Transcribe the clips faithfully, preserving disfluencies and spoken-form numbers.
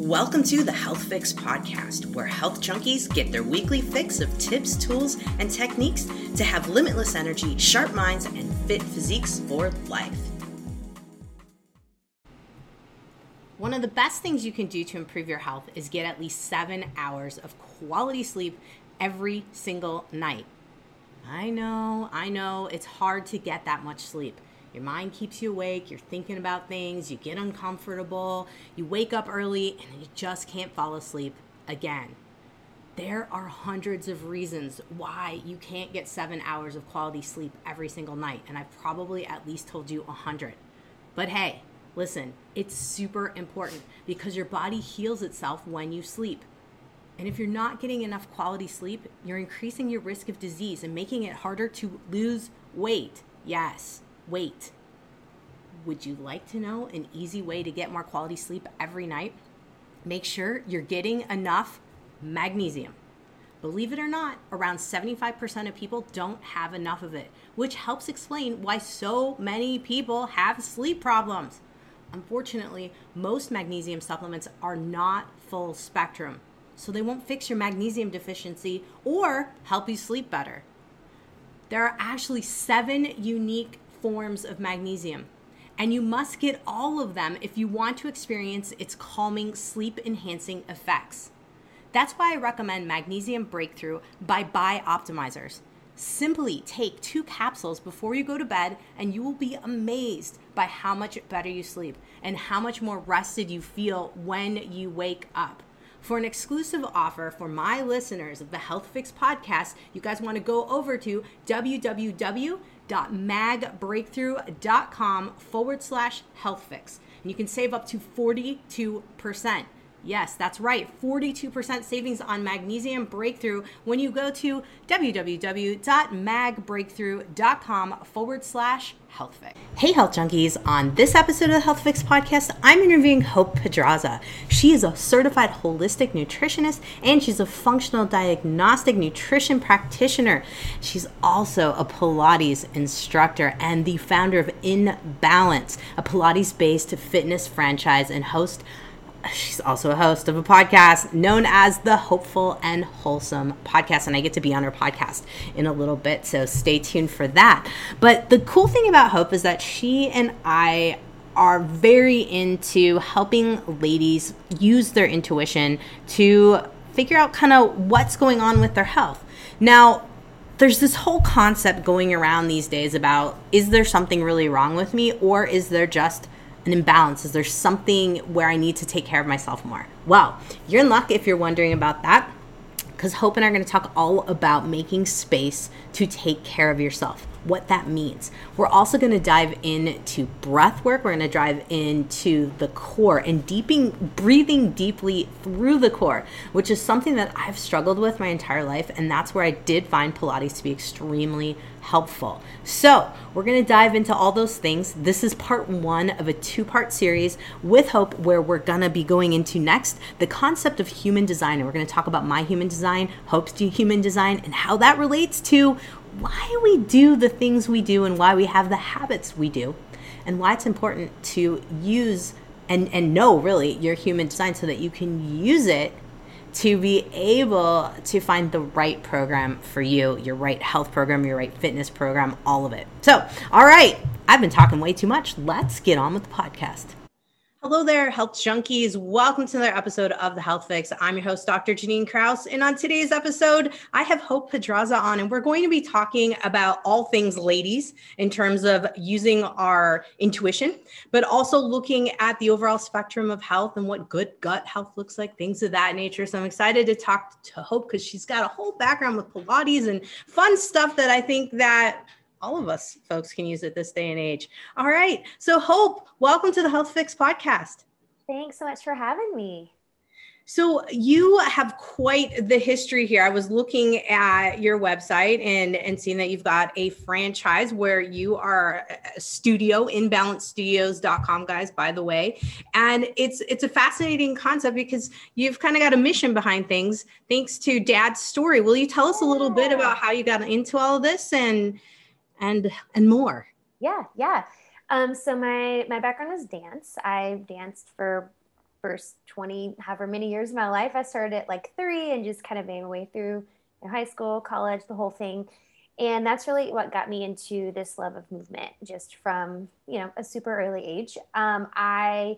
Welcome to the Health Fix podcast, where health junkies get their weekly fix of tips, tools, and techniques to have limitless energy, sharp minds, and fit physiques for life. One of the best things you can do to improve your health is get at least seven hours of quality sleep every single night. I know, I know, it's hard to get that much sleep. Your mind keeps you awake, you're thinking about things, you get uncomfortable, you wake up early, and you just can't fall asleep again. There are hundreds of reasons why you can't get seven hours of quality sleep every single night, and I've probably at least told you a hundred. But hey, listen, it's super important because your body heals itself when you sleep. And if you're not getting enough quality sleep, you're increasing your risk of disease and making it harder to lose weight. Yes. Wait, would you like to know an easy way to get more quality sleep every night? Make sure you're getting enough magnesium. Believe it or not, around seventy-five percent of people don't have enough of it, which helps explain why so many people have sleep problems. Unfortunately, most magnesium supplements are not full spectrum, so they won't fix your magnesium deficiency or help you sleep better. There are actually seven unique forms of magnesium, and you must get all of them if you want to experience its calming, sleep-enhancing effects. That's why I recommend Magnesium Breakthrough by Bioptimizers. Simply take two capsules before you go to bed, and you will be amazed by how much better you sleep and how much more rested you feel when you wake up. For an exclusive offer for my listeners of the Health Fix podcast, you guys want to go over to www.magbreakthrough.com forward slash health fix. And you can save up to forty-two percent. Yes, that's right. forty-two percent savings on Magnesium Breakthrough when you go to www.magbreakthrough.com forward slash health fix. Hey, health junkies. On this episode of the Health Fix podcast, I'm interviewing Hope Pedraza. She is a certified holistic nutritionist and she's a functional diagnostic nutrition practitioner. She's also a Pilates instructor and the founder of In Balance, a Pilates-based fitness franchise and host She's also a host of a podcast known as the Hopeful and Wholesome Podcast, and I get to be on her podcast in a little bit, so stay tuned for that. But the cool thing about Hope is that she and I are very into helping ladies use their intuition to figure out kind of what's going on with their health. Now, there's this whole concept going around these days about, is there something really wrong with me, or is there just an imbalance? Is there something where I need to take care of myself more? Well, you're in luck if you're wondering about that, because Hope and I are going to talk all about making space to take care of yourself, what that means. We're also going to dive into breath work. We're going to dive into the core and deeping, breathing deeply through the core, which is something that I've struggled with my entire life. And that's where I did find Pilates to be extremely helpful. So we're going to dive into all those things. This is part one of a two-part series with Hope, where we're going to be going into next the concept of human design. And we're going to talk about my human design, Hope's human design, and how that relates to why we do the things we do and why we have the habits we do, and why it's important to use and, and know really your human design so that you can use it to be able to find the right program for you, your right health program, your right fitness program, all of it. So, all right, I've been talking way too much. Let's get on with the podcast. Hello there, health junkies. Welcome to another episode of The Health Fix. I'm your host, Doctor Janine Krause. And on today's episode, I have Hope Pedraza on, and we're going to be talking about all things ladies in terms of using our intuition, but also looking at the overall spectrum of health and what good gut health looks like, things of that nature. So I'm excited to talk to Hope because she's got a whole background with Pilates and fun stuff that I think that all of us folks can use at this day and age. All right. So Hope, welcome to the Health Fix podcast. Thanks so much for having me. So you have quite the history here. I was looking at your website and, and seeing that you've got a franchise where you are a studio, in balance studios dot com, guys, by the way. And it's it's a fascinating concept because you've kind of got a mission behind things thanks to Dad's story. Will you tell us a little bit about how you got into all of this and and and more? Yeah, yeah. Um, so my my background is dance. I've danced for first twenty, however many years of my life. I started at like three and just kind of made my way through high school, college, the whole thing. And that's really what got me into this love of movement just from, you know, a super early age. Um, I,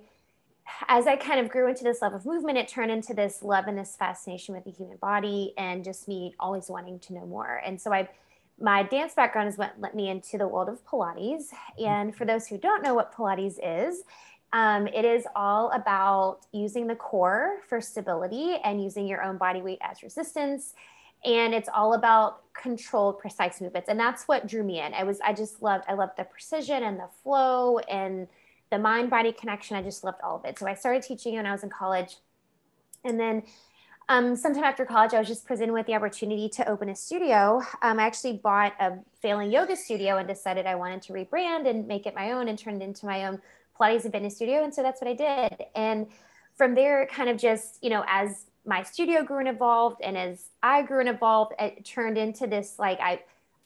as I kind of grew into this love of movement, it turned into this love and this fascination with the human body and just me always wanting to know more. And so I, my dance background is what let me into the world of Pilates. And for those who don't know what Pilates is, um, it is all about using the core for stability and using your own body weight as resistance. And it's all about controlled, precise movements. And that's what drew me in. I was, I just loved, I loved the precision and the flow and the mind body connection. I just loved all of it. So I started teaching when I was in college. And then um, sometime after college, I was just presented with the opportunity to open a studio. Um, I actually bought a failing yoga studio and decided I wanted to rebrand and make it my own and turn it into my own Pilates and fitness studio. And so that's what I did. And from there, it kind of just, you know, as my studio grew and evolved, and as I grew and evolved, it turned into this, like, I,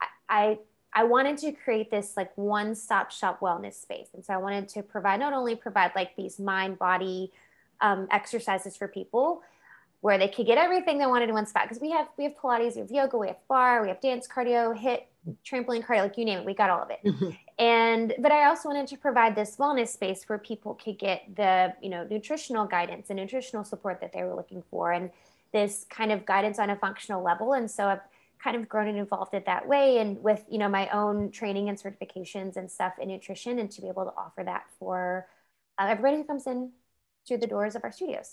I, I wanted to create this like one-stop shop wellness space. And so I wanted to provide, not only provide like these mind body um, exercises for people where they could get everything they wanted in one spot. Cause we have, we have Pilates, we have yoga, we have bar, we have dance, cardio, hit, trampoline, cardio, like you name it, we got all of it. Mm-hmm. And, but I also wanted to provide this wellness space where people could get the, you know, nutritional guidance and nutritional support that they were looking for. And this kind of guidance on a functional level. And so I've kind of grown and evolved it that way. And with, you know, my own training and certifications and stuff in nutrition, and to be able to offer that for uh, everybody who comes in through the doors of our studios.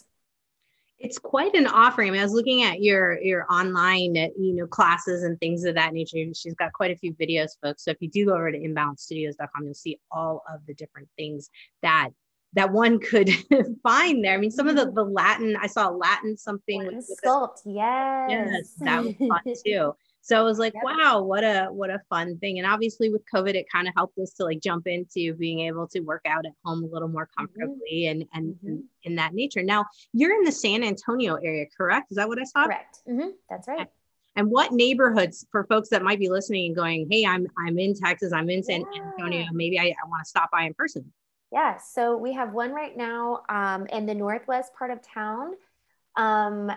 It's quite an offering. I mean, I was looking at your your online, you know, classes and things of that nature. She's got quite a few videos, folks. So if you do go over to inbalance studios dot com, you'll see all of the different things that that one could find there. I mean, some of the, the Latin, I saw Latin something. With, with sculpt, this, yes. Yes, that was fun too. So I was like, yep. Wow, what a what a fun thing. And obviously with COVID, it kind of helped us to like jump into being able to work out at home a little more comfortably mm-hmm. and, and mm-hmm. in, in that nature. Now, you're in the San Antonio area, correct? Is that what I saw? Correct. Mm-hmm. That's right. And what neighborhoods, for folks that might be listening and going, hey, I'm I'm in Texas, I'm in San yeah. Antonio, maybe I, I want to stop by in person. Yeah, so we have one right now um, in the northwest part of town, um,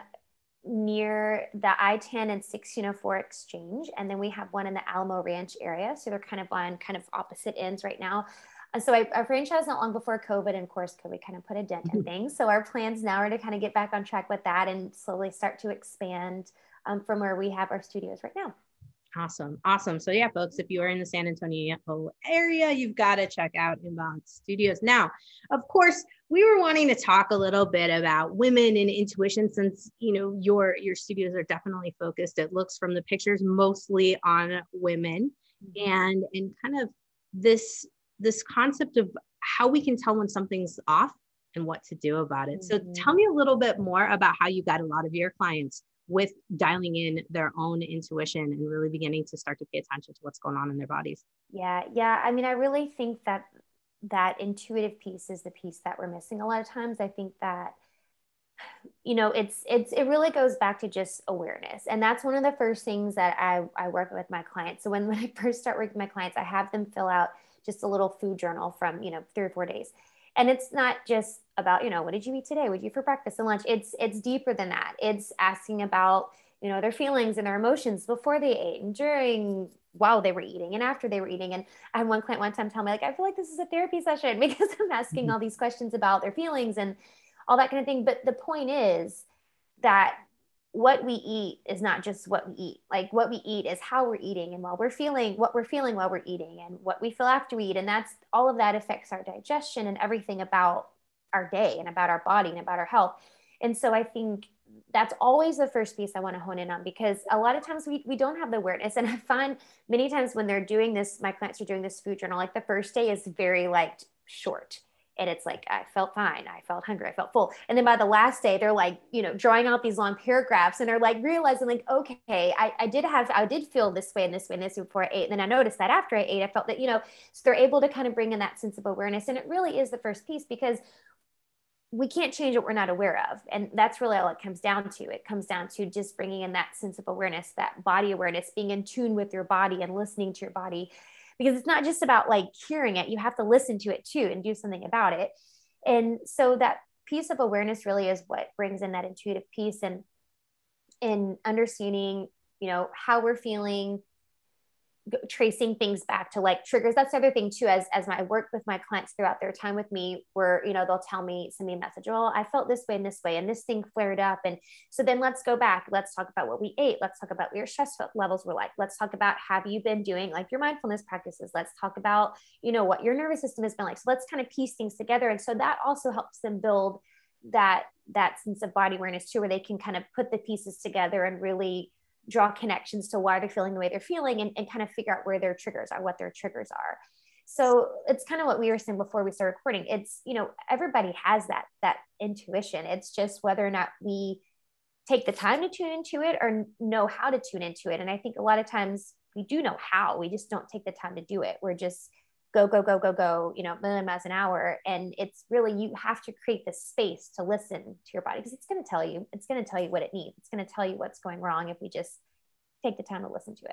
near the I ten and sixteen oh four exchange. And then we have one in the Alamo Ranch area. So they're kind of on kind of opposite ends right now. Uh, so I, our franchise not long before COVID, and of course, COVID kind of put a dent in things. So our plans now are to kind of get back on track with that and slowly start to expand um, from where we have our studios right now. Awesome. Awesome. So yeah, folks, if you are in the San Antonio area, you've got to check out Inbalance Studios. Now, of course, we were wanting to talk a little bit about women and intuition, since, you know, your, your studios are definitely focused. It looks from the pictures mostly on women and, and kind of this, this concept of how we can tell when something's off and what to do about it. So mm-hmm. tell me a little bit more about how you got a lot of your clients with dialing in their own intuition and really beginning to start to pay attention to what's going on in their bodies. Yeah. Yeah. I mean, I really think that that intuitive piece is the piece that we're missing a lot of times. I think that, you know, it's, it's, it really goes back to just awareness. And that's one of the first things that I, I work with my clients. So when, when I first start working with my clients, I have them fill out just a little food journal from, you know, three or four days. And it's not just about, you know, what did you eat today? What did you eat for breakfast and lunch? It's, it's deeper than that. It's asking about, you know, their feelings and their emotions before they ate and during, while they were eating and after they were eating. And I had one client one time tell me, like, I feel like this is a therapy session because I'm asking mm-hmm. all these questions about their feelings and all that kind of thing. But the point is that what we eat is not just what we eat. Like what we eat is how we're eating and while we're feeling, what we're feeling while we're eating and what we feel after we eat. And that's all of that affects our digestion and everything about our day and about our body and about our health. And so I think that's always the first piece I want to hone in on, because a lot of times we, we don't have the awareness. And I find many times when they're doing this, my clients are doing this food journal, like the first day is very like short. And it's like, I felt fine. I felt hungry. I felt full. And then by the last day, they're like, you know, drawing out these long paragraphs and they're like realizing like, okay, I, I did have, I did feel this way and this way and this way before I ate. And then I noticed that after I ate, I felt that, you know, so they're able to kind of bring in that sense of awareness. And it really is the first piece, because we can't change what we're not aware of. And that's really all it comes down to. It comes down to just bringing in that sense of awareness, that body awareness, being in tune with your body and listening to your body. Because it's not just about like hearing it, you have to listen to it too and do something about it. And so that piece of awareness really is what brings in that intuitive piece, and in understanding, you know, how we're feeling, tracing things back to like triggers. That's the other thing too, as as my work with my clients throughout their time with me, where, you know, they'll tell me, send me a message, well, I felt this way and this way, and this thing flared up. And so then let's go back. Let's talk about what we ate. Let's talk about what your stress levels were like. Let's talk about, have you been doing like your mindfulness practices? Let's talk about, you know, what your nervous system has been like. So let's kind of piece things together. And so that also helps them build that, that sense of body awareness too, where they can kind of put the pieces together and really draw connections to why they're feeling the way they're feeling, and, and kind of figure out where their triggers are, what their triggers are. So it's kind of what we were saying before we started recording. It's, you know, everybody has that, that intuition. It's just whether or not we take the time to tune into it or know how to tune into it. And I think a lot of times we do know how, we just don't take the time to do it. We're just go, go, go, go, go, you know, million miles an hour. And it's really, you have to create the space to listen to your body, because it's going to tell you, it's going to tell you what it needs. It's going to tell you what's going wrong if we just take the time to listen to it.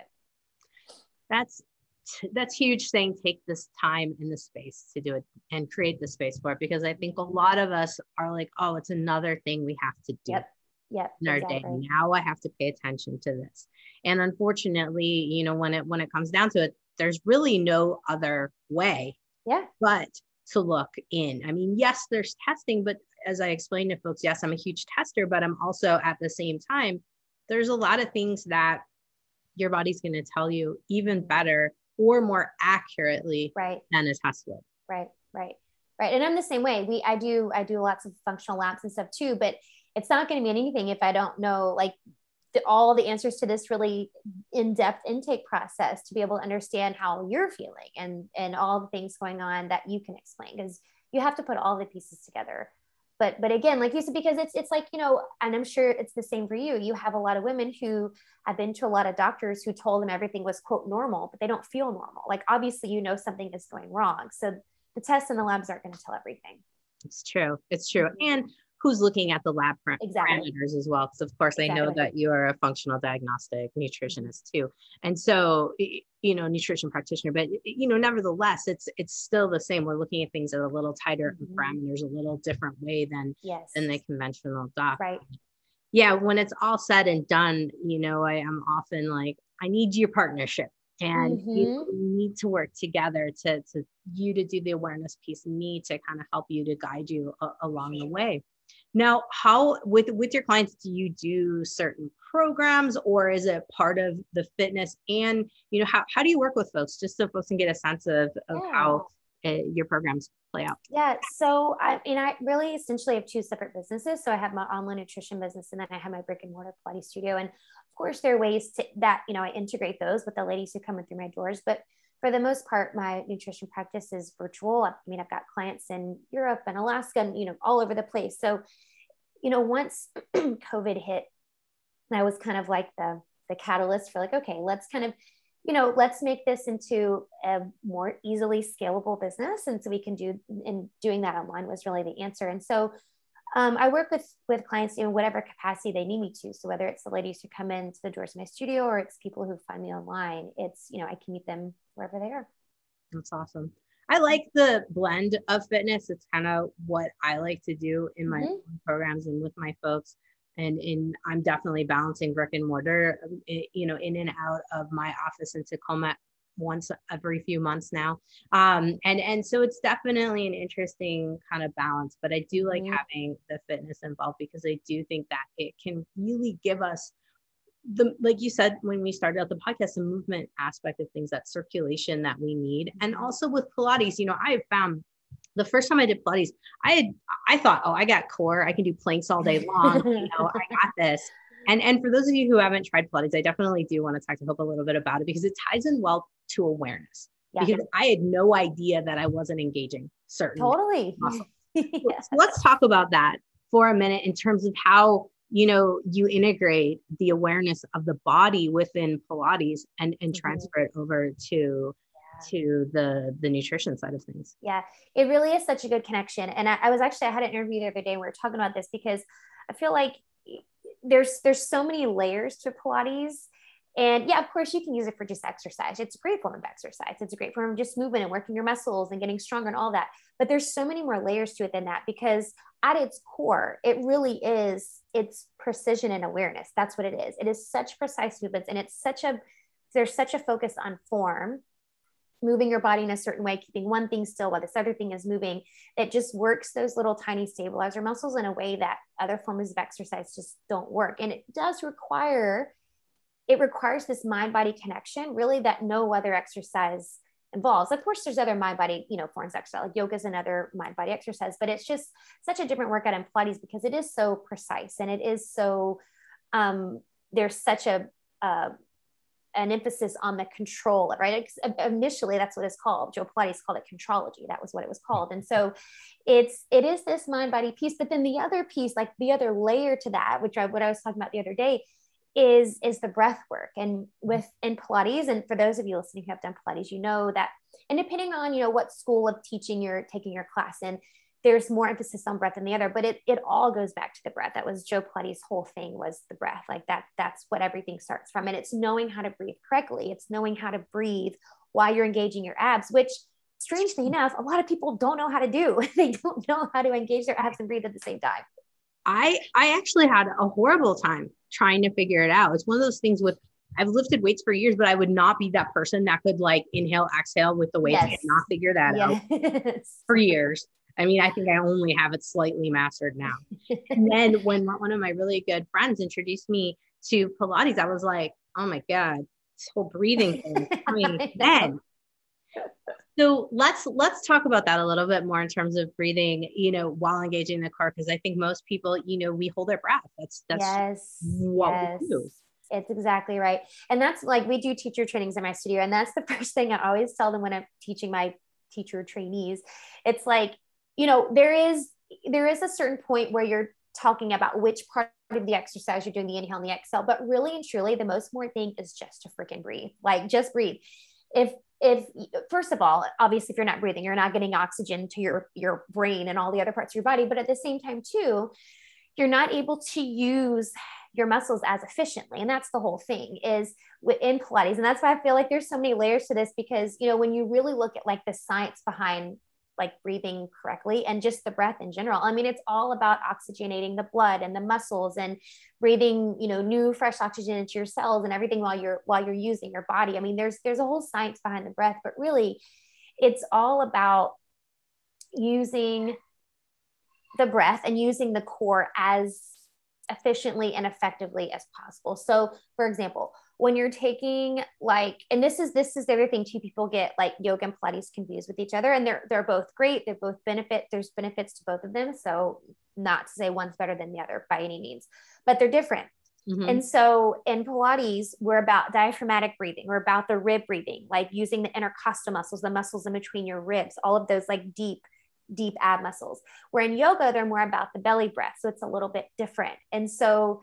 That's, that's huge, saying take this time and the space to do it and create the space for it. Because I think a lot of us are like, oh, it's another thing we have to do. Yep. Yep, in our exactly. day. Now I have to pay attention to this. And unfortunately, you know, when it, when it comes down to it, there's really no other way yeah. but to look in. I mean, yes, there's testing, but as I explained to folks, yes, I'm a huge tester, but I'm also at the same time, there's a lot of things that your body's going to tell you even better or more accurately right. than a test would. Right, right, right. And I'm the same way. We, I do, I do lots of functional labs and stuff too, but it's not going to mean anything if I don't know like the, all the answers to this really in-depth intake process to be able to understand how you're feeling and, and all the things going on that you can explain, because you have to put all the pieces together. But, but again, like you said, because it's, it's like, you know, and I'm sure it's the same for you. You have a lot of women who have been to a lot of doctors who told them everything was quote normal, but they don't feel normal. Like obviously, you know, something is going wrong. So the tests and the labs aren't going to tell everything. It's true. It's true. And who's looking at the lab param- exactly. parameters as well? Because of course exactly. I know that you are a functional diagnostic nutritionist too. And so, you know, nutrition practitioner, but you know, nevertheless, it's, it's still the same. We're looking at things at a little tighter mm-hmm. parameters, a little different way than, yes. than the conventional doc. Right. Yeah. When it's all said and done, you know, I am often like, I need your partnership. And mm-hmm. you need to work together to, to you to do the awareness piece, me to kind of help you, to guide you a, along the way. Now, how with, with your clients, do you do certain programs, or is it part of the fitness? And, you know, how, how do you work with folks, just so folks can get a sense of, of yeah. how uh, your programs play out? Yeah. So I mean, I really essentially have two separate businesses. So I have my online nutrition business, and then I have my brick and mortar Pilates studio. And of course there are ways to that, you know, I integrate those with the ladies who come in through my doors, but for the most part, my nutrition practice is virtual. I mean, I've got clients in Europe and Alaska and, you know, all over the place. So, you know, once COVID hit, I was kind of like the, the catalyst for like, okay, let's kind of, you know, let's make this into a more easily scalable business. And so we can do, and doing that online was really the answer. And so um, I work with, with clients in whatever capacity they need me to. So whether it's the ladies who come into the doors of my studio, or it's people who find me online, it's, you know, I can meet them wherever they are. That's awesome. I like the blend of fitness. It's kind of what I like to do in my mm-hmm. programs and with my folks. And in, I'm definitely balancing brick and mortar, you know, in and out of my office in Tacoma once every few months now. Um, and, and so it's definitely an interesting kind of balance, but I do like mm-hmm. having the fitness involved, because I do think that it can really give us the, like you said, when we started out the podcast, the movement aspect of things, that circulation that we need. And also with Pilates, you know, I have found the first time I did Pilates, I had, I thought, oh, I got core. I can do planks all day long. You know, I got this. And, and for those of you who haven't tried Pilates, I definitely do want to talk to Hope a little bit about it, because it ties in well to awareness. Yeah. Because I had no idea that I wasn't engaging certain totally. muscles. Yes. So let's talk about that for a minute in terms of how, you know, you integrate the awareness of the body within Pilates and, and mm-hmm. transfer it over to to the the nutrition side of things. Yeah, it really is such a good connection. And I, I was actually, I had an interview the other day and we were talking about this, because I feel like there's there's so many layers to Pilates. And yeah, of course you can use it for just exercise. It's a great form of exercise. It's a great form of just movement and working your muscles and getting stronger and all that. But there's so many more layers to it than that, because at its core, it really is, it's precision and awareness. That's what it is. It is such precise movements, and it's such a, there's such a focus on form, moving your body in a certain way, keeping one thing still while this other thing is moving. It just works those little tiny stabilizer muscles in a way that other forms of exercise just don't work. And it does require, it requires this mind body connection, really, that no other exercise involves. Of course, there's other mind body, you know, forms of exercise, like yoga is another mind body exercise, but it's just such a different workout in Pilates because it is so precise, and it is so, um, there's such a, uh, an emphasis on the control, right? Initially, that's what it's called. Joe Pilates called it contrology. That was what it was called. And so it's, it is this mind body piece, but then the other piece, like the other layer to that, which I, what I was talking about the other day, is, is the breath work. And with, in Pilates, and for those of you listening who have done Pilates, you know that, and depending on, you know, what school of teaching you're taking your class in, there's more emphasis on breath than the other, but it, it all goes back to the breath. That was Joe Pilates' whole thing, was the breath. Like that, that's what everything starts from. And it's knowing how to breathe correctly. It's knowing how to breathe while you're engaging your abs, which, strangely enough, a lot of people don't know how to do. They don't know how to engage their abs and breathe at the same time. I, I actually had a horrible time trying to figure it out. It's one of those things with, I've lifted weights for years, but I would not be that person that could like inhale, exhale with the weights. Yes. I could not figure that yes. out for years. I mean, I think I only have it slightly mastered now. And then when one of my really good friends introduced me to Pilates, I was like, oh my God, this whole breathing thing. I mean, then. So let's, let's talk about that a little bit more in terms of breathing, you know, while engaging the core. Cause I think most people, you know, we hold our breath. That's, that's yes. what yes. we do. It's exactly right. And that's like, we do teacher trainings in my studio. And that's the first thing I always tell them when I'm teaching my teacher trainees. It's like, you know, there is, there is a certain point where you're talking about which part of the exercise you're doing, the inhale and the exhale, but really and truly the most important thing is just to freaking breathe. Like just breathe. If, if first of all, obviously if you're not breathing, you're not getting oxygen to your, your brain and all the other parts of your body. But at the same time too, you're not able to use your muscles as efficiently. And that's the whole thing is in Pilates. And that's why I feel like there's so many layers to this, because, you know, when you really look at like the science behind like breathing correctly and just the breath in general, I mean, it's all about oxygenating the blood and the muscles and breathing, you know, new fresh oxygen into your cells and everything while you're, while you're using your body. I mean, there's, there's a whole science behind the breath, but really it's all about using the breath and using the core as efficiently and effectively as possible. So for example, when you're taking like, and this is, this is the other thing too, people get like yoga and Pilates confused with each other, and they're, they're both great. They're both benefit. There's benefits to both of them. So not to say one's better than the other by any means, but they're different. Mm-hmm. And so in Pilates, we're about diaphragmatic breathing. We're about the rib breathing, like using the intercostal muscles, the muscles in between your ribs, all of those like deep, deep ab muscles. Where in yoga, they're more about the belly breath. So it's a little bit different. And so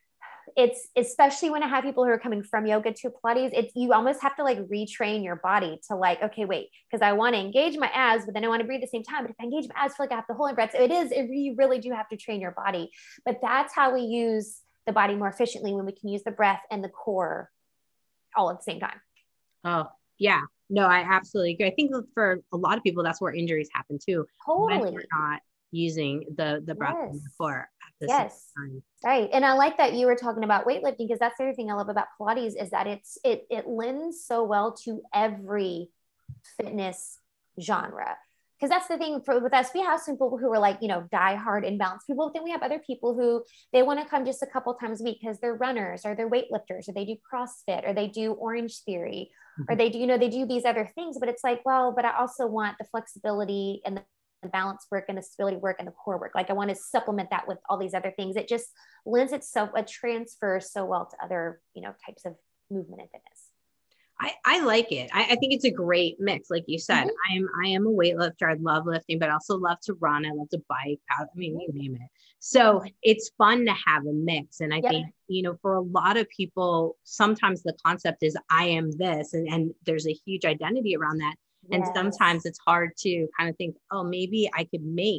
it's, especially when I have people who are coming from yoga to Pilates, it's, you almost have to like retrain your body to like, okay, wait, because I want to engage my abs, but then I want to breathe at the same time. But if I engage my abs, I feel like I have to hold my breath. So it is, it, you really do have to train your body, but that's how we use the body more efficiently, when we can use the breath and the core all at the same time. Oh yeah, no, I absolutely agree. I think for a lot of people, that's where injuries happen too. Totally. When we're not using the, the breath yes. and the core at the yes. same time. Right. And I like that you were talking about weightlifting, because that's the other thing I love about Pilates is that it's, it, it lends so well to every fitness genre. Because that's the thing for, with us, we have some people who are like, you know, diehard imbalanced people. Then we have other people who they want to come just a couple times a week because they're runners or they're weightlifters or they do CrossFit or they do Orange Theory mm-hmm. or they do, you know, they do these other things. But it's like, well, but I also want the flexibility and the the balance work and the stability work and the core work. Like I want to supplement that with all these other things. It just lends itself, a transfer so well to other, you know, types of movement and fitness. I, I like it. I, I think it's a great mix. Like you said, mm-hmm. I am, I am a weightlifter. I love lifting, but I also love to run. I love to bike. I mean, you name it. So it's fun to have a mix. And I yep. think, you know, for a lot of people, sometimes the concept is I am this, and, and there's a huge identity around that. And yes. sometimes it's hard to kind of think, oh, maybe I could make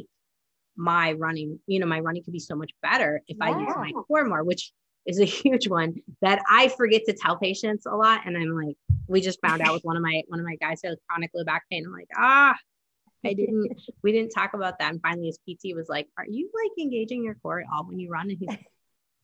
my running, you know, my running could be so much better if yeah. I use my core more, which is a huge one that I forget to tell patients a lot. And I'm like, we just found out with one of my, one of my guys who has chronic low back pain. I'm like, ah, I didn't, we didn't talk about that. And finally his P T was like, are you like engaging your core at all when you run? And he's like,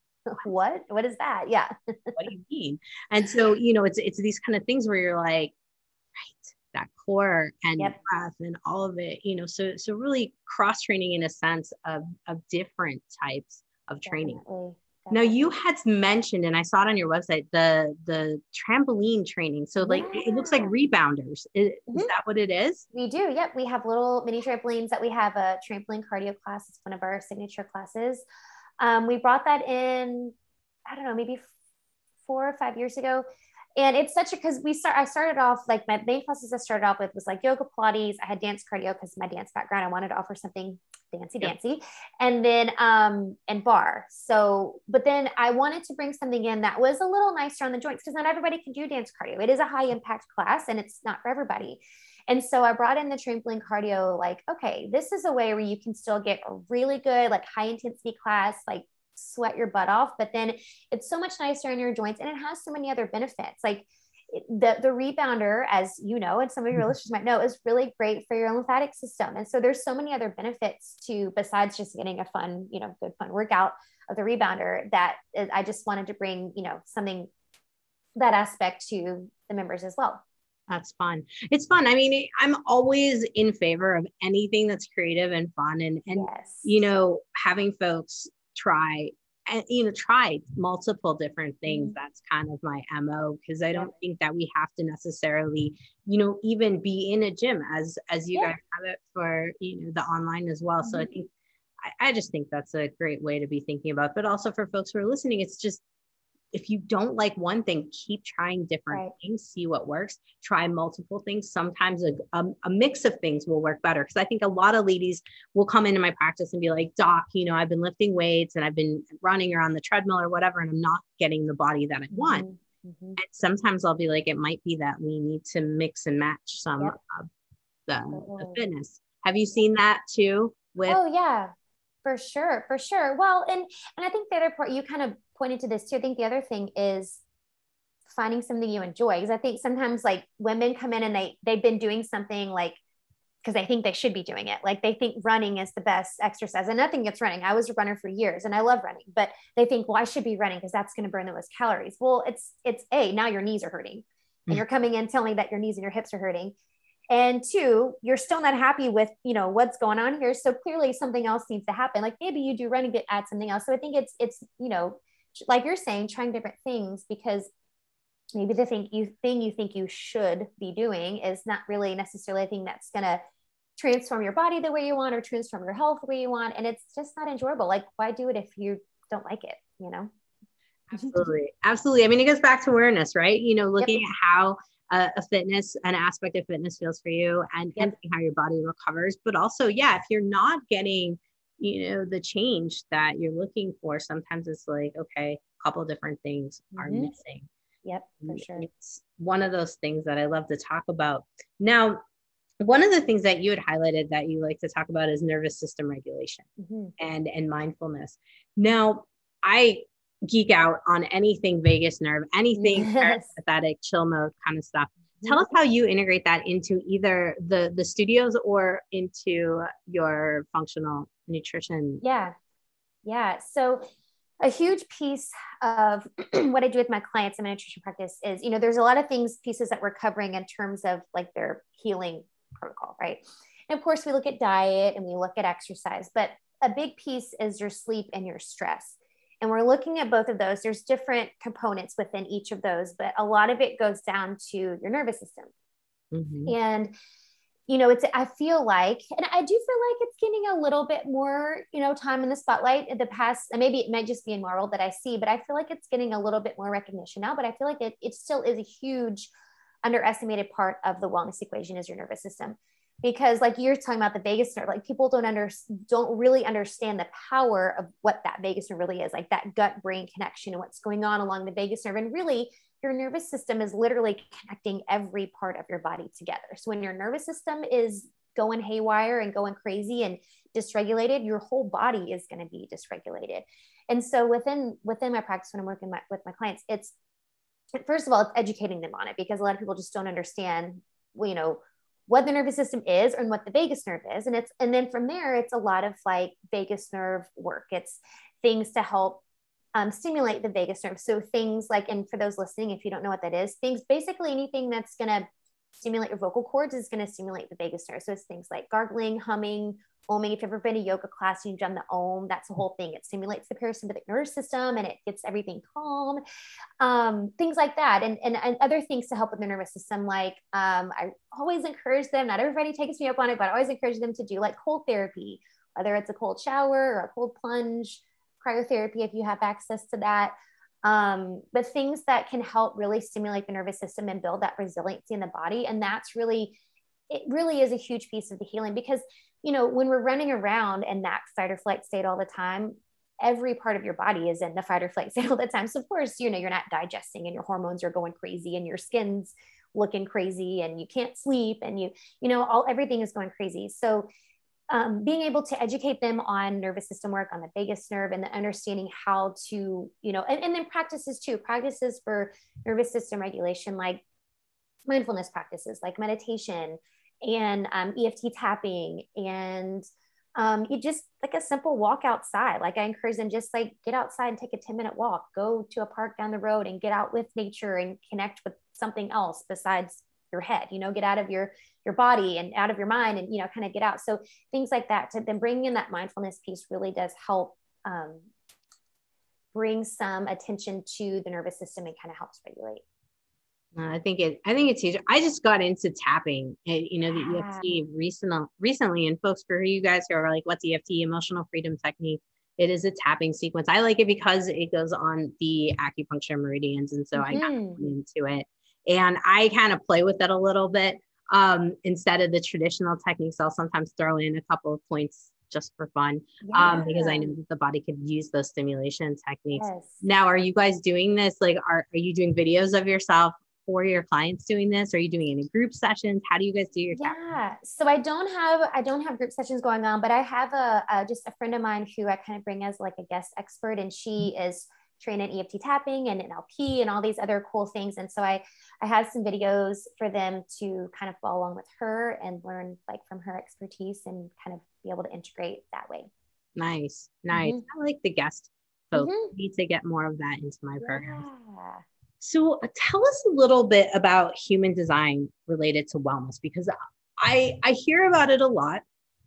what? What is that? Yeah. what do you mean? And so, you know, it's, it's these kind of things where you're like, right, that core and Yep. breath and all of it, you know, so, so really cross training in a sense of, of different types of training. Definitely. Now you had mentioned, and I saw it on your website, the the trampoline training. So like Yeah. it looks like rebounders. Is, Mhm. is that what it is? We do. Yep. We have little mini trampolines that we have a trampoline cardio class. It's one of our signature classes. Um, we brought that in, I don't know, maybe four or five years ago. And it's such a, cause we start, I started off like my main classes I started off with was like yoga, Pilates. I had dance cardio because my dance background, I wanted to offer something dancy, Yep. dancy. And then, um, and bar. So, but then I wanted to bring something in that was a little nicer on the joints because not everybody can do dance cardio. It is a high impact class and it's not for everybody. And so I brought in the trampoline cardio, like, okay, this is a way where you can still get a really good, like high intensity class, like sweat your butt off, but then it's so much nicer in your joints and it has so many other benefits. Like the, the rebounder, as you know, and some of your listeners might know, is really great for your lymphatic system. And so there's so many other benefits to, besides just getting a fun, you know, good fun workout of the rebounder, that is, I just wanted to bring, you know, something, that aspect to the members as well. That's fun. It's fun. I mean, I'm always in favor of anything that's creative and fun and, and, yes. you know, having folks try and, you know, try multiple different things. Mm-hmm. That's kind of my M O, because I don't yeah. think that we have to necessarily, you know, even be in a gym as, as you yeah. guys have it for, you know, the online as well. Mm-hmm. So I think, I, I just think that's a great way to be thinking about, but also for folks who are listening, it's just, if you don't like one thing, keep trying different right. things, see what works, try multiple things. Sometimes a, a, a mix of things will work better. Because I think a lot of ladies will come into my practice and be like, doc, you know, I've been lifting weights and I've been running or on the treadmill or whatever, and I'm not getting the body that I want. Mm-hmm. And sometimes I'll be like, it might be that we need to mix and match some yep. of the, oh. the fitness. Have you seen that too? With oh yeah, for sure, for sure. Well, and and I think the other part you kind of pointed to this too. I think the other thing is finding something you enjoy. Because I think sometimes like women come in and they, they've been doing something like, because they think they should be doing it. Like they think running is the best exercise, and nothing gets running. I was a runner for years and I love running, but they think, well, I should be running because that's going to burn the most calories. Well, it's, it's a, now your knees are hurting and mm-hmm. you're coming in telling me that your knees and your hips are hurting. And two, you're still not happy with, you know, what's going on here. So clearly something else needs to happen. Like maybe you do running, but add something else. So I think it's, it's, you know, like you're saying, trying different things, because maybe the thing you thing you think you should be doing is not really necessarily a thing that's going to transform your body the way you want or transform your health the way you want. And it's just not enjoyable. Like, why do it if you don't like it, you know? Absolutely. Absolutely. I mean, it goes back to awareness, right? You know, looking yep. at how uh, a fitness, an aspect of fitness feels for you and, yep. and how your body recovers. But also, yeah, if you're not getting you know, the change that you're looking for, sometimes it's like, okay, a couple of different things mm-hmm. are missing. Yep, for sure. It's one of those things that I love to talk about. Now, one of the things that you had highlighted that you like to talk about is nervous system regulation mm-hmm. and, and mindfulness. Now, I geek out on anything vagus nerve, anything yes. parasympathetic, chill mode kind of stuff. Tell us how you integrate that into either the, the studios or into your functional nutrition. Yeah. Yeah. So a huge piece of what I do with my clients in my nutrition practice is, you know, there's a lot of things, pieces that we're covering in terms of like their healing protocol, right? And of course we look at diet and we look at exercise, but a big piece is your sleep and your stress. And we're looking at both of those. There's different components within each of those, but a lot of it goes down to your nervous system. Mm-hmm. And, you know, it's, I feel like, and I do feel like it's getting a little bit more, you know, time in the spotlight in the past, and maybe it might just be in my world that I see, but I feel like it's getting a little bit more recognition now, but I feel like it, it still is a huge underestimated part of the wellness equation is your nervous system. Because like you're talking about the vagus nerve, like people don't under, don't really understand the power of what that vagus nerve really is, like that gut brain connection and what's going on along the vagus nerve. And really your nervous system is literally connecting every part of your body together. So when your nervous system is going haywire and going crazy and dysregulated, your whole body is going to be dysregulated. And so within, within my practice, when I'm working my, with my clients, it's, first of all, it's educating them on it, because a lot of people just don't understand, you know, what the nervous system is and what the vagus nerve is. And it's, and then from there, it's a lot of like vagus nerve work. It's things to help um, stimulate the vagus nerve. So things like, and for those listening, if you don't know what that is, things, basically anything that's going to stimulate your vocal cords is going to stimulate the vagus nerve. So it's things like gargling, humming, oming. If you've ever been to yoga class and you've done the om, that's the whole thing. It stimulates the parasympathetic nervous system and it gets everything calm. Um, things like that. And, and, and other things to help with the nervous system. Like um, I always encourage them, not everybody takes me up on it, but I always encourage them to do like cold therapy, whether it's a cold shower or a cold plunge, cryotherapy, if you have access to that. Um, but things that can help really stimulate the nervous system and build that resiliency in the body. And that's really, it really is a huge piece of the healing, because, you know, when we're running around in that fight or flight state all the time, every part of your body is in the fight or flight state all the time. So of course, you know, you're not digesting and your hormones are going crazy and your skin's looking crazy and you can't sleep and you, you know, all, everything is going crazy. So Um, being able to educate them on nervous system work, on the vagus nerve, and the understanding how to, you know, and, and then practices too, practices for nervous system regulation, like mindfulness practices, like meditation and um, E F T tapping, and um, you just like a simple walk outside. Like I encourage them, just like get outside and take a ten minute walk, go to a park down the road and get out with nature and connect with something else besides your head, you know, get out of your your body and out of your mind and, you know, kind of get out. So things like that, to then bring in that mindfulness piece really does help um, bring some attention to the nervous system and kind of helps regulate. Uh, I think it, I think it's huge. I just got into tapping, and, you know, the Yeah. E F T recent, recently, and folks, for you guys who are like, what's E F T? Emotional freedom technique. It is a tapping sequence. I like it because it goes on the acupuncture meridians. And so mm-hmm. I got into it and I kind of play with it a little bit. Um, instead of the traditional techniques, I'll sometimes throw in a couple of points just for fun, yeah. um, because I know that the body could use those stimulation techniques. Yes. Now, are you guys doing this? Like, are, are you doing videos of yourself for your clients doing this? Are you doing any group sessions? How do you guys do your yeah tapping? So I don't have I don't have group sessions going on, but I have a, a just a friend of mine who I kind of bring as like a guest expert, and she mm-hmm. is trained in E F T tapping and N L P and all these other cool things. And so I I have some videos for them to kind of follow along with her and learn like from her expertise and kind of be able to integrate that way. Nice, nice. Mm-hmm. I like the guest folks. Mm-hmm. I need to get more of that into my yeah. program. So tell us a little bit about human design related to wellness, because I, I hear about it a lot,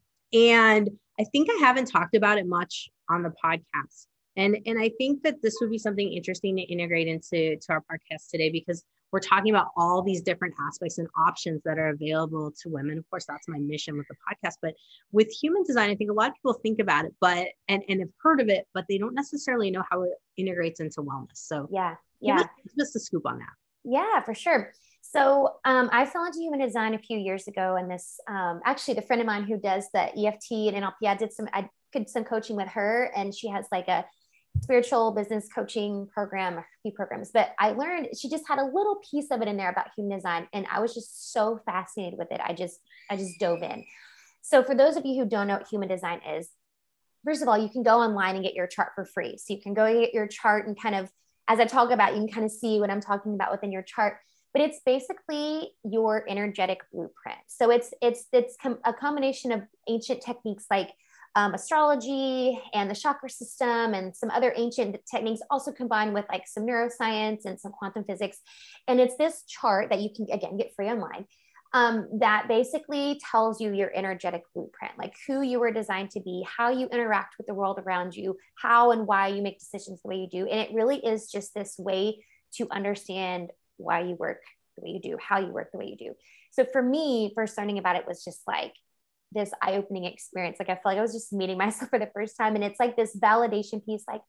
and I think I haven't talked about it much on the podcast. And, and I think that this would be something interesting to integrate into to our podcast today, because we're talking about all these different aspects and options that are available to women. Of course, that's my mission with the podcast. But with human design, I think a lot of people think about it, but and, and have heard of it, but they don't necessarily know how it integrates into wellness. So yeah, yeah. Give us, give us a scoop on that. Yeah, for sure. So um, I fell into human design a few years ago, and this um, actually the friend of mine who does the E F T and N L P, I did some I did some coaching with her, and she has like a spiritual business coaching program, a few programs, but I learned she just had a little piece of it in there about human design. And I was just so fascinated with it. I just, I just dove in. So for those of you who don't know what human design is, first of all, you can go online and get your chart for free. So you can go get your chart and kind of, as I talk about, you can kind of see what I'm talking about within your chart, but it's basically your energetic blueprint. So it's, it's, it's com- a combination of ancient techniques like Um, astrology and the chakra system and some other ancient techniques, also combined with like some neuroscience and some quantum physics. And it's this chart that you can, again, get free online, um, that basically tells you your energetic blueprint, like who you were designed to be, how you interact with the world around you, how and why you make decisions the way you do. And it really is just this way to understand why you work the way you do, how you work the way you do. So for me, first learning about it was just like this eye-opening experience. Like I feel like I was just meeting myself for the first time. And it's like this validation piece, like,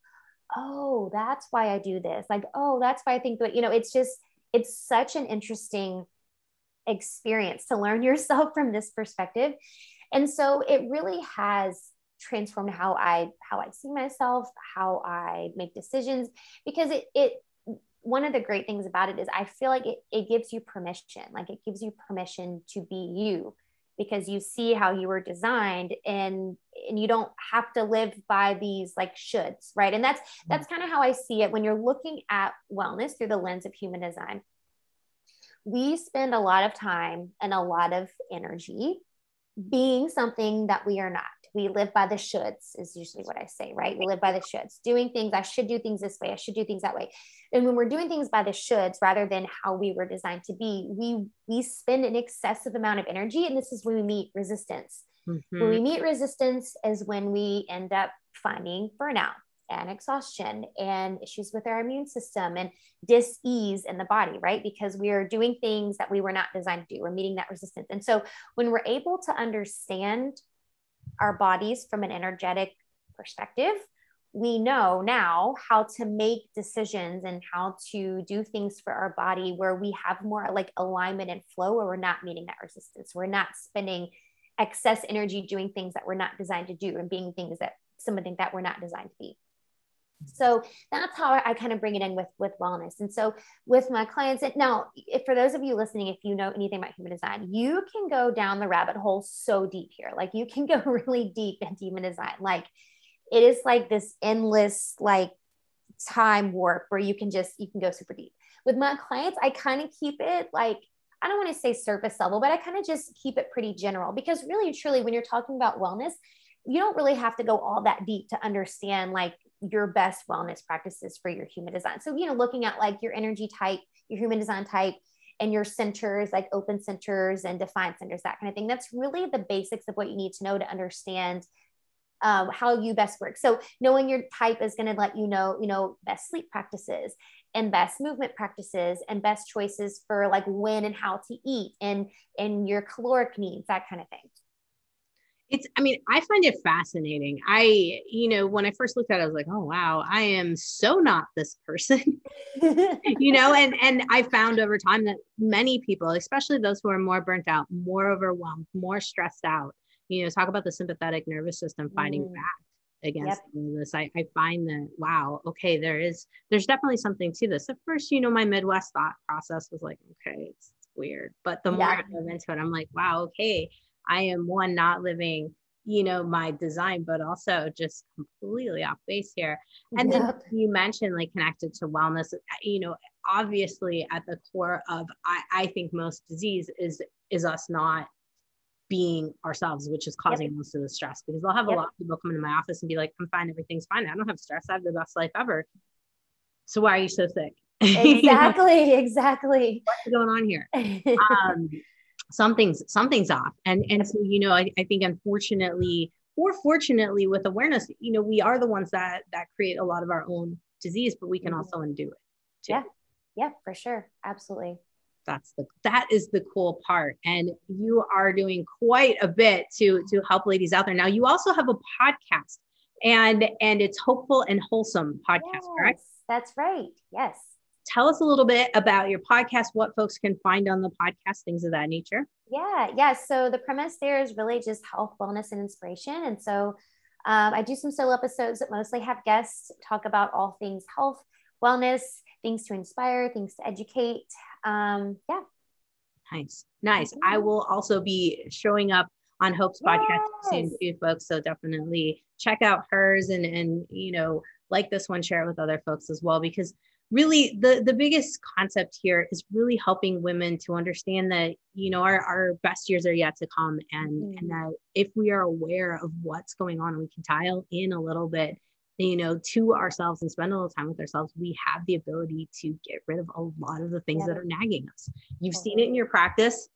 oh, that's why I do this. Like, oh, that's why I think that, you know, it's just, it's such an interesting experience to learn yourself from this perspective. And so it really has transformed how I, how I see myself, how I make decisions, because it, it, one of the great things about it is I feel like it, it gives you permission, like it gives you permission to be you, because you see how you were designed, and, and you don't have to live by these like shoulds, right? And that's, that's kind of how I see it when you're looking at wellness through the lens of human design. we spend a lot of time and a lot of energy being something that we are not. We live by the shoulds is usually what I say, right? We live by the shoulds, doing things. I should do things this way. I should do things that way. And when we're doing things by the shoulds, rather than how we were designed to be, we, we spend an excessive amount of energy. And this is when we meet resistance. Mm-hmm. When we meet resistance is when we end up finding burnout and exhaustion and issues with our immune system and dis-ease in the body, right? Because we are doing things that we were not designed to do. We're meeting that resistance. And so when we're able to understand our bodies from an energetic perspective, we know now how to make decisions and how to do things for our body where we have more like alignment and flow, where we're not meeting that resistance. We're not spending excess energy doing things that we're not designed to do and being things that something that we're not designed to be. So that's how I, I kind of bring it in with, with wellness. And so with my clients, and now if, for those of you listening, if you know anything about human design, you can go down the rabbit hole so deep here. Like you can go really deep into human design. Like it is like this endless, like time warp where you can just, you can go super deep. With my clients, I kind of keep it like, I don't want to say surface level, but I kind of just keep it pretty general, because really, truly, when you're talking about wellness, you don't really have to go all that deep to understand like your best wellness practices for your human design. So, you know, looking at like your energy type, your human design type, and your centers, like open centers and defined centers, that kind of thing. That's really the basics of what you need to know to understand um, how you best work. So knowing your type is going to let you know, you know, best sleep practices and best movement practices and best choices for like when and how to eat and, and your caloric needs, that kind of thing. It's, I mean, I find it fascinating. I, you know, when I first looked at it, I was like, oh, wow, I am so not this person, you know, and, and I found over time that many people, especially those who are more burnt out, more overwhelmed, more stressed out, you know, talk about the sympathetic nervous system fighting mm. back against yep. this. I, I find that, wow, okay, there is, there's definitely something to this. At first, you know, my Midwest thought process was like, okay, it's, it's weird. But the more yeah. I dove into it, I'm like, wow, okay, I am one, not living, you know, my design, but also just completely off base here. And yep. then you mentioned like connected to wellness, you know, obviously at the core of, I, I think most disease is, is us not being ourselves, which is causing yep. most of the stress, because I'll have yep. a lot of people come into my office and be like, I'm fine, everything's fine. I don't have stress. I have the best life ever. So why are you so sick? Exactly. you know? Exactly. What's going on here? Um, something's, something's off. And, and so, you know, I, I think unfortunately, or fortunately with awareness, you know, we are the ones that, that create a lot of our own disease, but we can mm-hmm. also undo it too. Yeah. Yeah, for sure. Absolutely. That's the, that is the cool part. And you are doing quite a bit to, to help ladies out there. Now you also have a podcast, and, and it's Hopeful and Wholesome podcast, yes, correct? That's right. Yes. Tell us a little bit about your podcast, what folks can find on the podcast, things of that nature. Yeah. Yeah. So the premise there is really just health, wellness, and inspiration. And so um, I do some solo episodes that mostly have guests talk about all things health, wellness, things to inspire, things to educate. Um, yeah. Nice. Nice. Mm-hmm. I will also be showing up on Hope's yes. podcast soon too, folks. So definitely check out hers and, and, you know, like this one, share it with other folks as well, because really the, the biggest concept here is really helping women to understand that, you know, our, our best years are yet to come. And, mm-hmm. and that if we are aware of what's going on, we can dial in a little bit, you know, to ourselves and spend a little time with ourselves, we have the ability to get rid of a lot of the things yeah. that are nagging us. You've mm-hmm. seen it in your practice.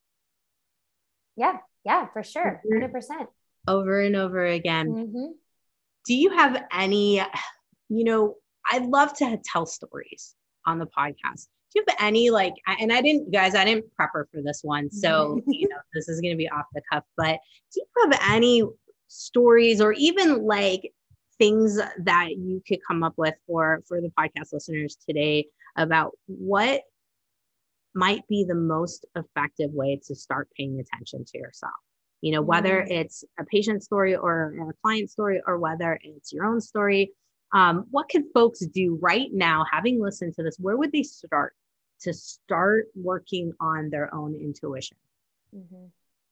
Yeah. Yeah, for sure. one hundred percent. Over and over again. Mm-hmm. Do you have any, you know, I'd love to tell stories on the podcast. Do you have any, like, and I didn't, guys, I didn't prep her for this one. So, you know, this is going to be off the cuff, but do you have any stories or even like things that you could come up with for, for the podcast listeners today about what might be the most effective way to start paying attention to yourself? You know, whether mm-hmm. it's a patient story or a client story, or whether it's your own story. Um, what can folks do right now, having listened to this? Where would they start to start working on their own intuition? Mm-hmm.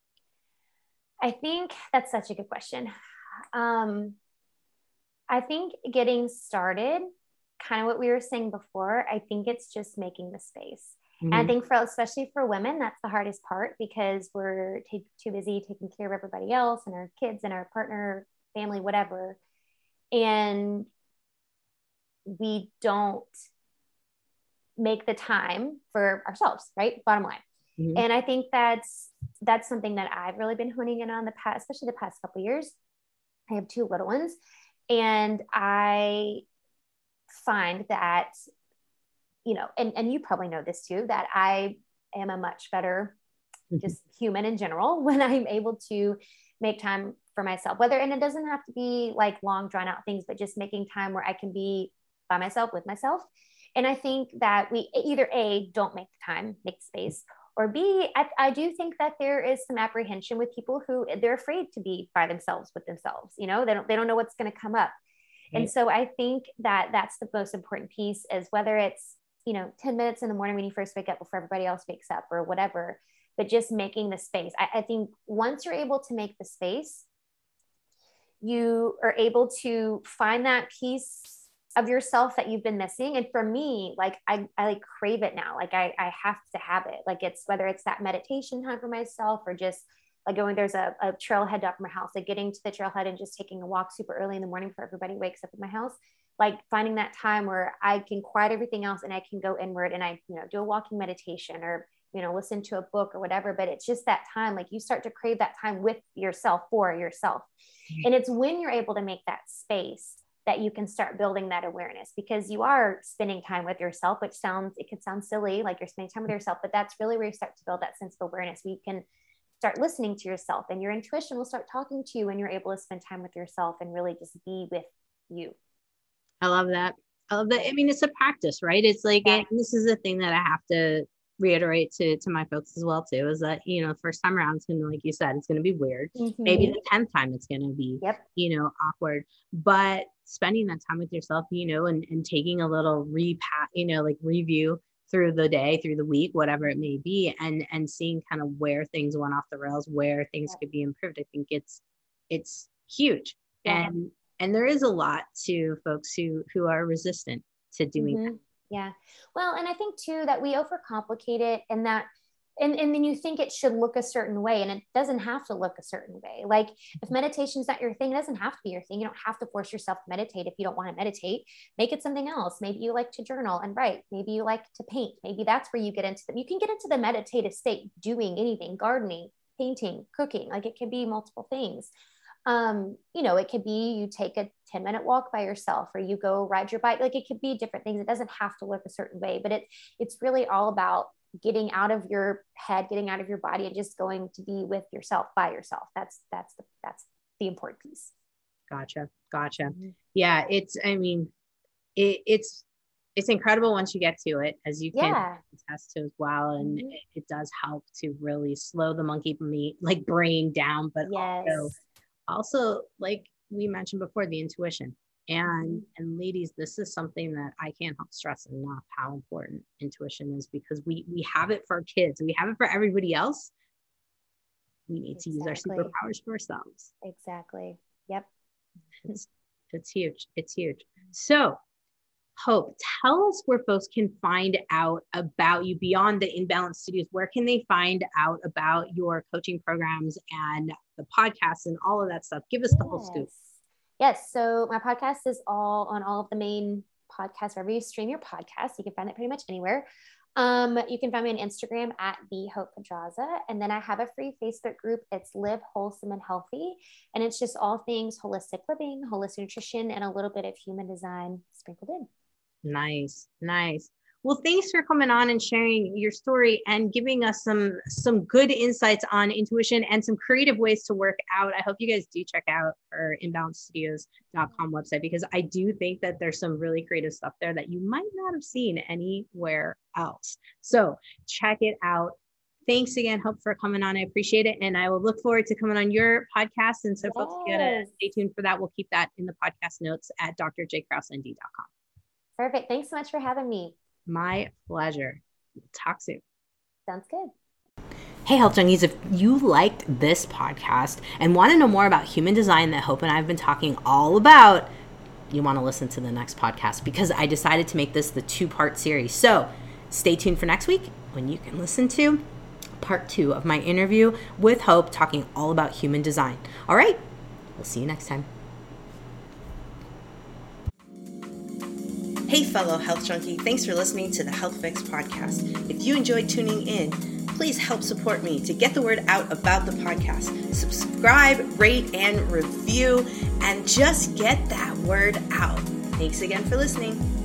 I think that's such a good question. Um, I think getting started, kind of what we were saying before, I think it's just making the space. Mm-hmm. And I think for, especially for women, that's the hardest part because we're t- too busy taking care of everybody else and our kids and our partner, family, whatever. And we don't make the time for ourselves, right? Bottom line. Mm-hmm. And I think that's, that's something that I've really been honing in on the past, especially the past couple of years. I have two little ones, and I find that, you know, and, and you probably know this too, that I am a much better just human in general when I'm able to make time for myself, whether, and it doesn't have to be like long drawn out things, but just making time where I can be by myself with myself. And I think that we either A, don't make the time, make the space, or B, I, I do think that there is some apprehension with people who they're afraid to be by themselves with themselves. You know, they don't, they don't know what's going to come up. Right. And so I think that that's the most important piece is whether it's, you know, ten minutes in the morning when you first wake up before everybody else wakes up or whatever, but just making the space. I, I think once you're able to make the space, you are able to find that piece of yourself that you've been missing. And for me, like I, I like crave it now. Like I, I have to have it. Like it's whether it's that meditation time for myself or just like going, there's a, a trailhead up from my house, like getting to the trailhead and just taking a walk super early in the morning before everybody wakes up at my house. Like finding that time where I can quiet everything else and I can go inward and I, you know, do a walking meditation or, you know, listen to a book or whatever. But it's just that time, like you start to crave that time with yourself, for yourself. Mm-hmm. And it's when you're able to make that space that you can start building that awareness, because you are spending time with yourself, which sounds, it could sound silly, like you're spending time with yourself, but that's really where you start to build that sense of awareness. We can start listening to yourself and your intuition will start talking to you when you're able to spend time with yourself and really just be with you. I love that. I love that. I mean, it's a practice, right? It's like, yeah. And this is a thing that I have to reiterate to, to my folks as well too, is that, you know, first time around, it's going to, like you said, it's going to be weird. Mm-hmm. Maybe the tenth time it's going to be, yep. you know, awkward, but spending that time with yourself, you know, and, and taking a little repat, you know, like review through the day, through the week, whatever it may be, and, and seeing kind of where things went off the rails, where things yep. could be improved. I think it's, it's huge. Yeah. And, and there is a lot to folks who, who are resistant to doing mm-hmm. that. Yeah. Well, and I think too, that we overcomplicate it and that, and, and then you think it should look a certain way and it doesn't have to look a certain way. Like if meditation's not your thing, it doesn't have to be your thing. You don't have to force yourself to meditate. If you don't want to meditate, make it something else. Maybe you like to journal and write. Maybe you like to paint. Maybe that's where you get into them. You can get into the meditative state, doing anything, gardening, painting, cooking. Like it can be multiple things. Um, you know, it could be you take a ten minute walk by yourself or you go ride your bike. Like it could be different things. It doesn't have to look a certain way, but it, it's really all about getting out of your head, getting out of your body and just going to be with yourself by yourself. That's, that's the, that's the important piece. Gotcha. Gotcha. Mm-hmm. Yeah. It's, I mean, it, it's, it's incredible once you get to it, as you can yeah. attest to as well. And mm-hmm. it, it does help to really slow the monkey meat, like brain down, but yes. also Also, like we mentioned before, the intuition and, and ladies, this is something that I can't help stress enough how important intuition is, because we, we have it for our kids. We have it for everybody else. We need exactly. to use our superpowers for ourselves. Exactly. Yep. It's, it's huge. It's huge. So Hope, tell us where folks can find out about you beyond the Inbalance Studios. Where can they find out about your coaching programs and the podcast and all of that stuff? Give us yes. the whole scoop. Yes. So my podcast is all on all of the main podcasts, wherever you stream your podcast. You can find it pretty much anywhere. Um, you can find me on Instagram at the Hope Pedraza. And then I have a free Facebook group. It's Live Wholesome and Healthy. And it's just all things holistic living, holistic nutrition, and a little bit of human design sprinkled in. Nice. Nice. Well, thanks for coming on and sharing your story and giving us some, some good insights on intuition and some creative ways to work out. I hope you guys do check out our inbalance studios dot com website, because I do think that there's some really creative stuff there that you might not have seen anywhere else. So check it out. Thanks again, Hope, for coming on. I appreciate it. And I will look forward to coming on your podcast. And so yes. folks, you gotta stay tuned for that. We'll keep that in the podcast notes at d r j kraus n d dot com. Perfect. Thanks so much for having me. My pleasure. Talk soon. Sounds good. Hey, Health Junkies, if you liked this podcast and want to know more about human design that Hope and I have been talking all about, you want to listen to the next podcast, because I decided to make this the two-part series. So Stay tuned for next week when you can listen to part two of my interview with Hope, talking all about human design. All right, we'll see you next time. Hey, fellow health junkie, thanks for listening to the Health Fix podcast. If you enjoyed tuning in, please help support me to get the word out about the podcast. Subscribe, rate, and review, and just get that word out. Thanks again for listening.